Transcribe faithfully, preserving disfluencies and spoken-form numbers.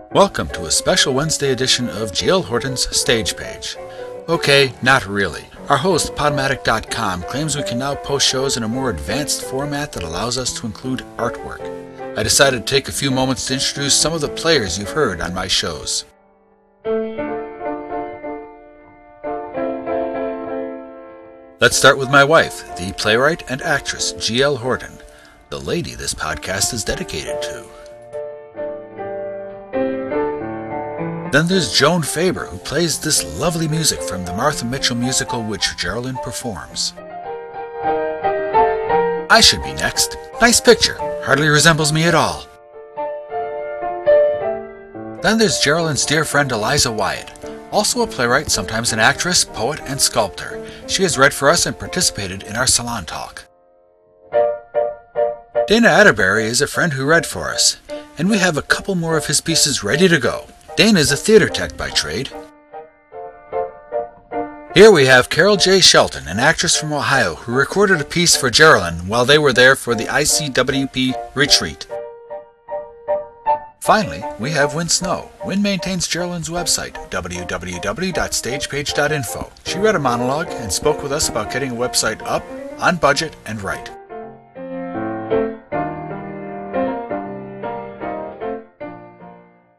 Welcome to a special Wednesday edition of G L Horton's Stage Page. Okay, not really. Our host, Podomatic dot com, claims we can now post shows in a more advanced format that allows us to include artwork. I decided to take a few moments to introduce some of the players you've heard on my shows. Let's start with my wife, the playwright and actress G L Horton, the lady this podcast is dedicated to. Then there's Joan Faber, who plays this lovely music from the Martha Mitchell musical which Geraldine performs. I should be next. Nice picture. Hardly resembles me at all. Then there's Geraldine's dear friend Eliza Wyatt, also a playwright, sometimes an actress, poet, and sculptor. She has read for us and participated in our salon talk. Dana Atterbury is a friend who read for us, and we have a couple more of his pieces ready to go. Dana is a theater tech by trade. Here we have Carol J. Shelton, an actress from Ohio, who recorded a piece for Geraldine while they were there for the I C W P retreat. Finally, we have Wynn Snow. Wynn maintains Geraldine's website, w w w dot stage page dot info. She read a monologue and spoke with us about getting a website up, on budget, and right.